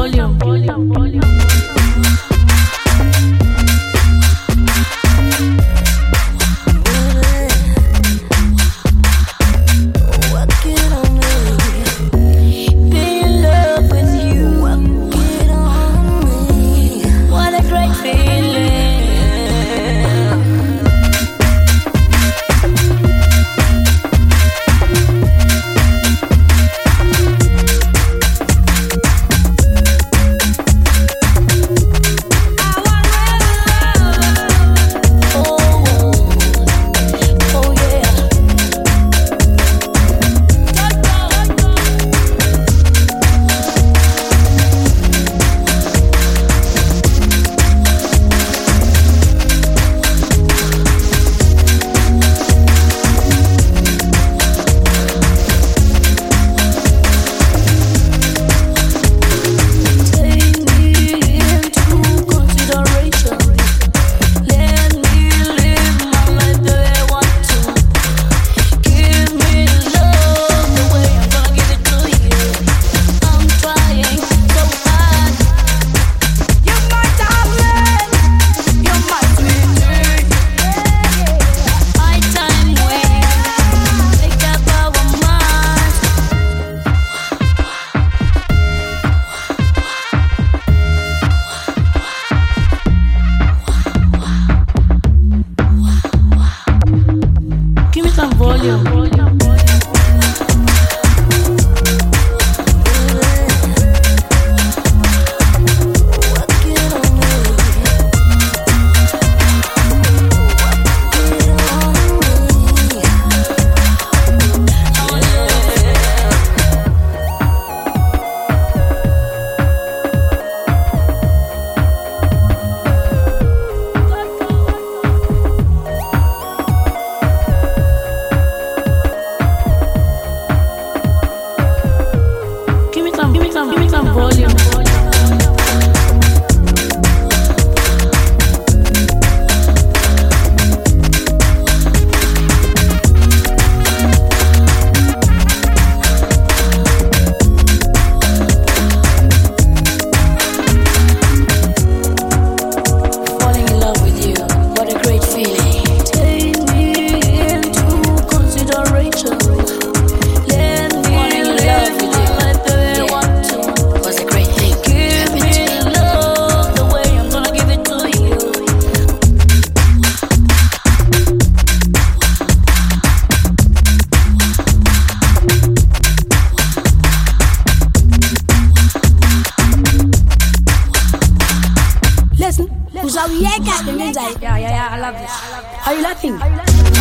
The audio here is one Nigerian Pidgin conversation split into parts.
Yeah, I love this. Are you laughing? I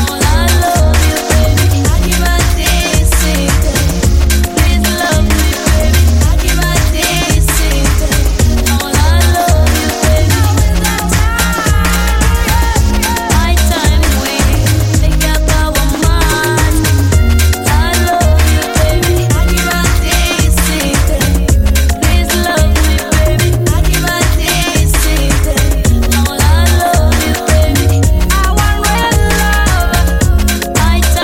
love you, baby. Happy birthday, sweet day. Please love me, baby. Happy birthday, sweet day. I love you, baby. My time we make up our mind. I love you, baby. Happy birthday, sweet day. Please love me, baby. Happy birthday, sweet day. I love you, baby. I want real love. My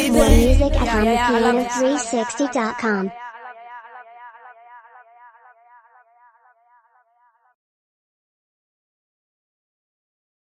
baby. More music at I love this. AmaPiano360.com.